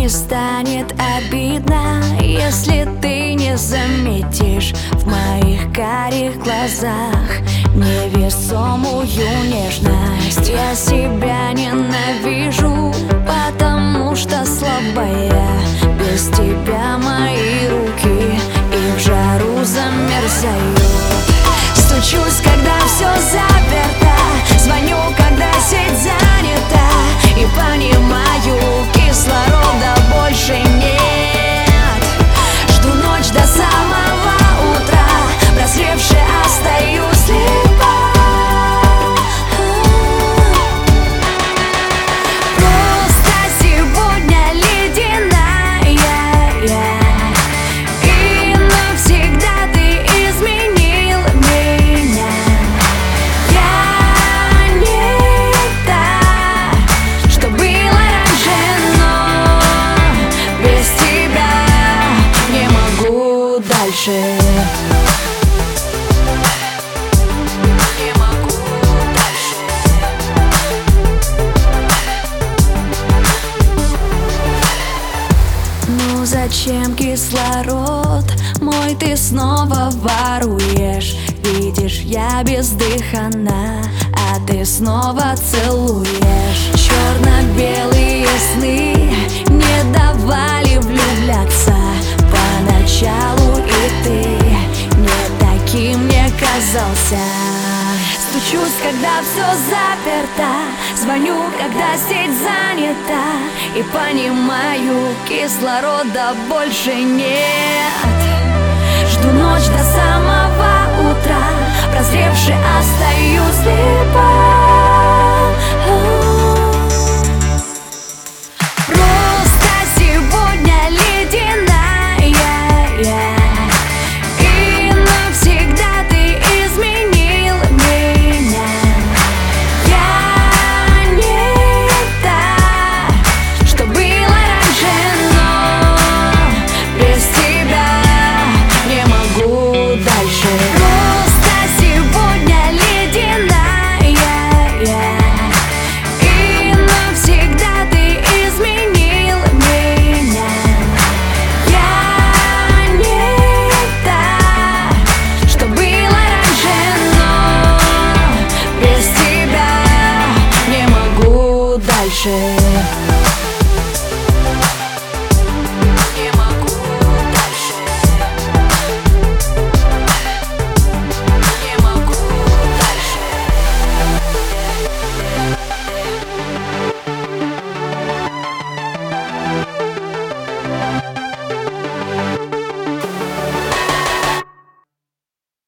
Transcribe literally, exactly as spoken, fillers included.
не станет обидно, если ты не заметишь в моих карих глазах невесомую нежность. Я себя ненавижу, потому что слабая. Без тебя мои руки и в жару замерзают. Стучусь, когда все заперто, звоню, когда сеть занята, и понимаю, кислорода больше нет. Жду ночь до самого утра, прозревши остаюсь слепа. Просто сегодня ледяная, и навсегда ты изменил меня. Я не та, что было раньше, но без тебя не могу дальше. Ну зачем кислород мой ты снова воруешь? Видишь, я бездыханна, а ты снова целуешь. Черно-белые сны не давали влюбляться поначалу, и ты не таким мне казался. Стучусь, когда все заперто, звоню, когда сеть занята, и понимаю, кислорода больше нет. Жду ночь до самого утра, прозревши остаюсь.